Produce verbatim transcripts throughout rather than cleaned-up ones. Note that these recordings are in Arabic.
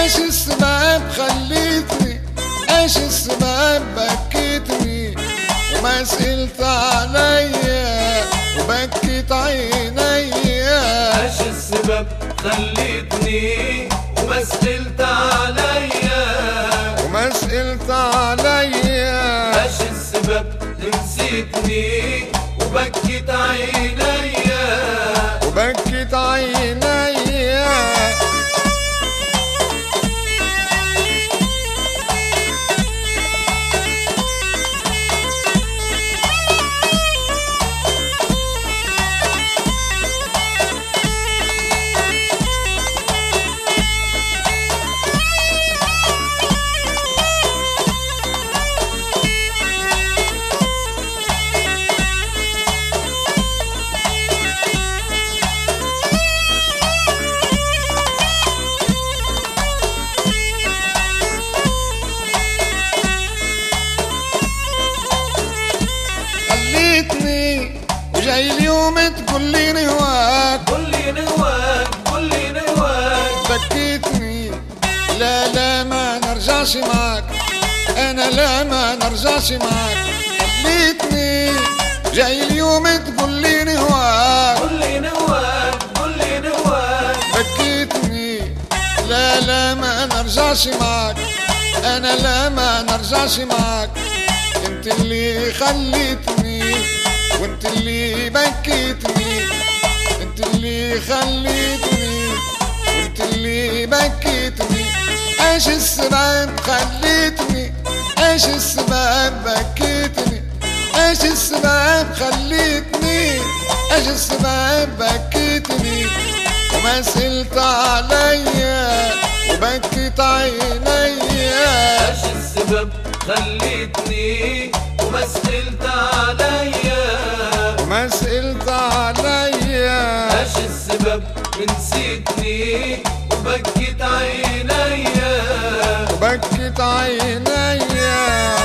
ايش السبب خليتني، ايش السبب بكيتني وما سئلت عليا وبكيت عينيا. ايش السبب خليتني وما سئلت عليا وما سئلت عليا. ايش السبب نسيتني وبكيت عينيا وبكيت عينيا. وجاي اليوم تقولي نهواك، قولي نهواك قولي نهواك. بكيتني لا لا ما نرجعش معاك، انا لا ما نرجعش معاك. خليتني جاي اليوم تقولي نهواك، قولي نهواك قولي نهواك. بكيتني لا لا ما نرجعش معاك، انا لا ما نرجعش معاك. انت اللي خليتني وانت اللي بكيتني، انت اللي خليتني وانت اللي بكيتني. ايش السبب خليتني، ايش السبب بكيتني، ايش السبب خليتني، ايش السبب بكيتني وما سئلت عليا وبكيت عينيا. ايش السبب خليتني وما سئلت عليا وما سئلت عليا. ايش السبب نسيتني وبكيت عينيا وبكيت عينيا.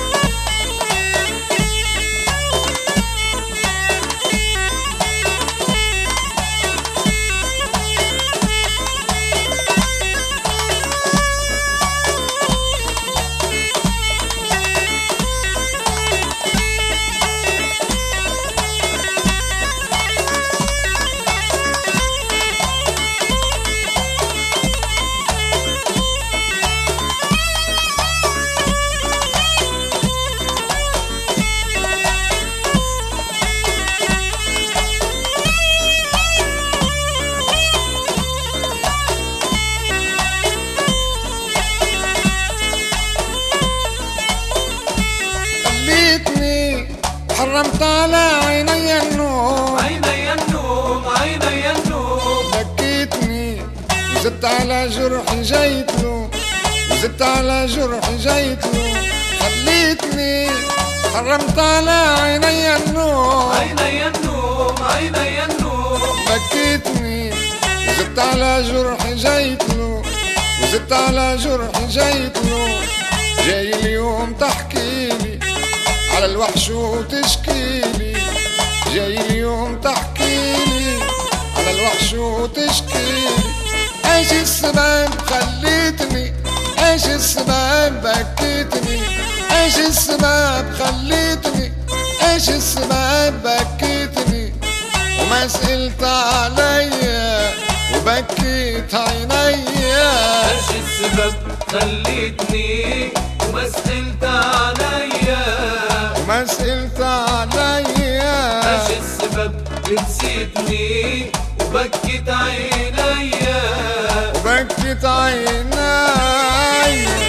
حرمت على عيني النوم، عيني النوم عيني النوم. بكيتني وزدت على جرحي جيتلو، وزدت على جرحي جيتلو. خليتني حرمت على عيني النوم، عيني النوم عيني النوم. بكيتني وزدت على جرحي جيتلو، وزدت على جرحي جيتلو. جاي اليوم تحكيلي على الوحش وتشكيلي، جاي اليوم تحكيلي على الوحش وتشكيلي. ايش السبب خليتني، ايش السبب بكيتني، ايش السبب خليتني، ايش السبب بكيتني وما سئلت عليا وبكيت عينيا. ايش السبب خليتني وما سئلت عليا وما سئلت عليا. ايش السبب نسيتني وبكيت عينيا وبكيت عينيا.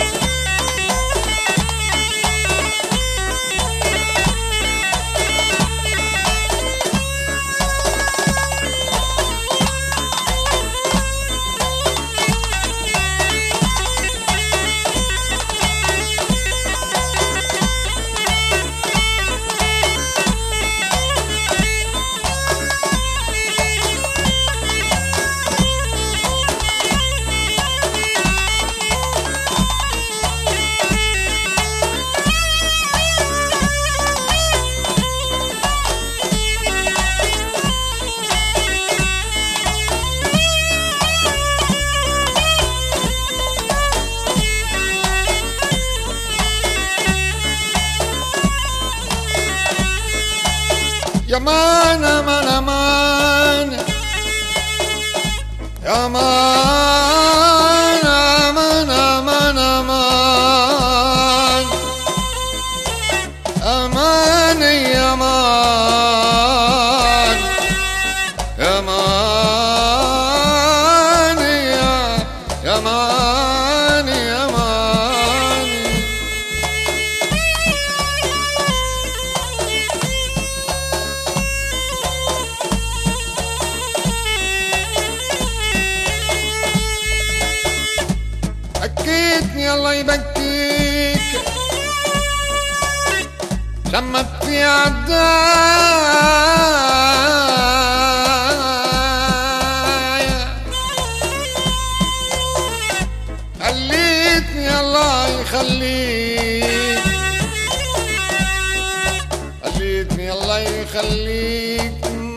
يا مان امان امان يا مان امان امان امان امان يا مان يا مان يا يا مان يا مان. بكيتني الله يبكيك شمتني عالداية خليتني الله يخليك خليتني الله يخليك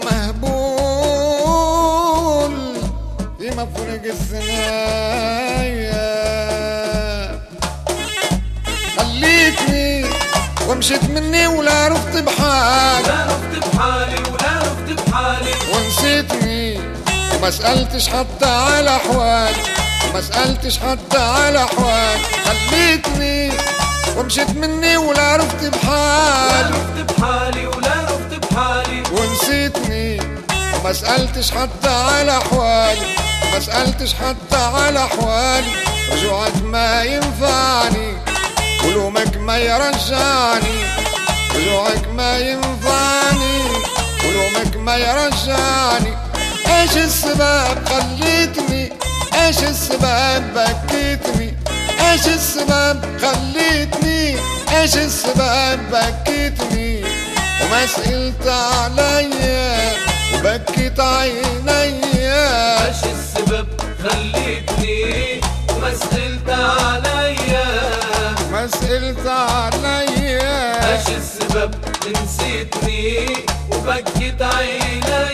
مهبول في مفرق الثنايا خليتني ومشيت مني ولا رفت بحالي لا رفت بحالي ولا رفت بحالي ونسيتني وما سألتش حتى على أحوالي وما سألتش حتى على أحوالي خليتني ومشيت مني ولا رفت لا بحالي رفت بحالي ولا رفت بحالي ونسيتني وما سألتش حتى على أحوالي وما سألتش حتى على أحوالي رجوعك ما ينفعني ولومك ما يرجعني رجوعك ما ينفعني ولومك ما يرجعني. ايش السبب خليتني ايش السبب بكيتني ايش السبب خليتني ايش السبب بكيتني وما سئلت عليا وبكيت عينيا. ايش السبب خليتني وما سألت عليا ما سئلت عليا ايش السبب نسيتني وبكيت عينيا.